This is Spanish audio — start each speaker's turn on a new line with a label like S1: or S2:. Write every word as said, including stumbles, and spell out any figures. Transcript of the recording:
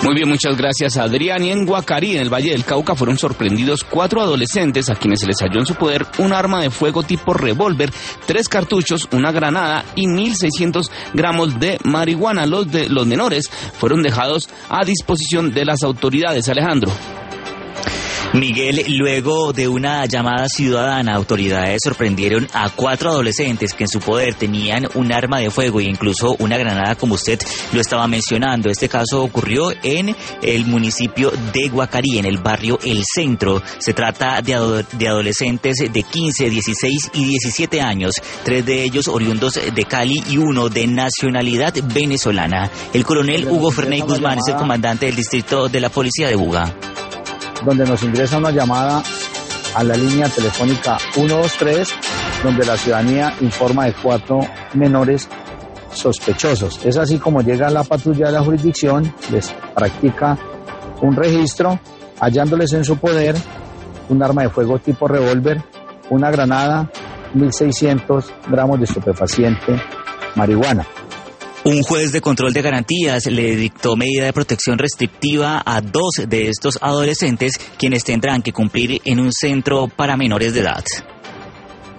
S1: Muy bien, muchas gracias, Adrián. Y en Guacarí, en el Valle del Cauca, fueron sorprendidos cuatro adolescentes a quienes se les halló en su poder un arma de fuego tipo revólver, tres cartuchos, una granada y mil seiscientos gramos de marihuana. Los, de, los menores fueron dejados a disposición de las autoridades. Alejandro.
S2: Miguel, luego de una llamada ciudadana, autoridades sorprendieron a cuatro adolescentes que en su poder tenían un arma de fuego e incluso una granada, como usted lo estaba mencionando. Este caso ocurrió en el municipio de Guacarí, en el barrio El Centro. Se trata de, ado- de adolescentes de quince, dieciséis y diecisiete años, tres de ellos oriundos de Cali y uno de nacionalidad venezolana. El coronel Hugo Ferney Guzmán es el comandante del distrito de la policía de Buga.
S3: Donde nos ingresa una llamada a la línea telefónica ciento veintitrés, donde la ciudadanía informa de cuatro menores sospechosos. Es así como llega la patrulla de la jurisdicción, les practica un registro, hallándoles en su poder un arma de fuego tipo revólver, una granada, mil seiscientos gramos de estupefaciente, marihuana.
S2: Un juez de control de garantías le dictó medida de protección restrictiva a dos de estos adolescentes, quienes tendrán que cumplir en un centro para menores de edad.